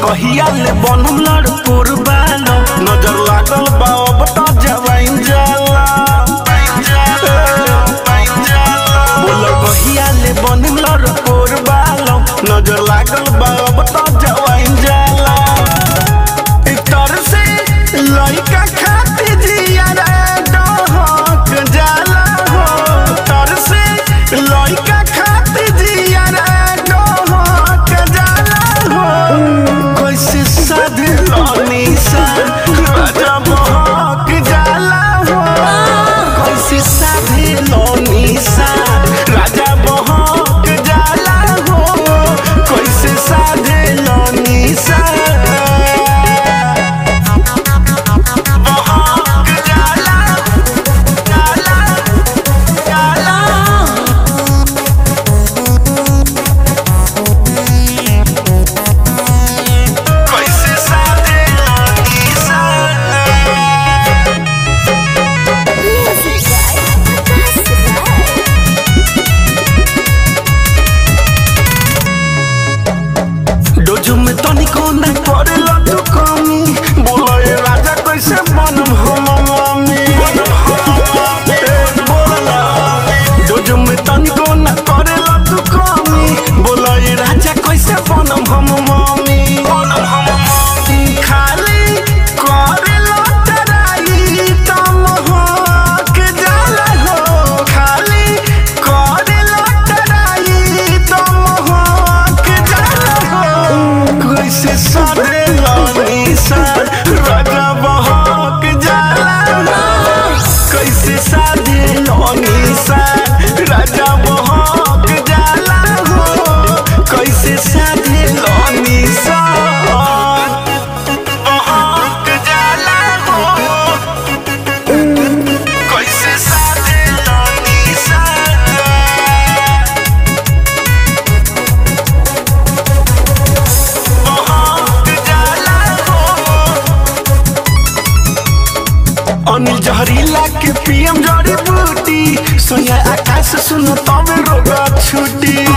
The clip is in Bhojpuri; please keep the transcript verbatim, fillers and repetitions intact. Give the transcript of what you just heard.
कहिया ले बनम लड़पुर बालो नजर लागल बा अब त जवाइन जाला बोल कहिया ले बनम लड़पुर बालो नजर लागल बा अब त जवाइन जाला इतर से लइका खाती जिया रे डहक जाला हो तर से लइका खाती जिया रे डहक जाला हो कैसे साधे लानी सा राजा बहक जाला हो कैसे साधे लानी सा राजा बहक जाला हो कैसे साधे लानी सा बहक जाला जाला जाला कैसे साधे लानी सा डोजो में तनिको न करेला तू कमी बोले राजा कैसे बनम हम मम्मी बोला डोजो में तनिको न करेला तू कमी बोले राजा कैसे बनम हम मम्मी खाली करेला तराई तम हक जाला हो खाली करेला तराई तम हक जाला हो कैसे साधे लानी सा राजा बहक जाला कैसे साधे लानी सा राजा बहक जाला हो कैसे साधे लानी सा बहक जाला हो कैसे साधे लानी सा अनिल जहरीला के पीएम जड़ी बूटी सोया आकाश सुनो तब रोगा छुटी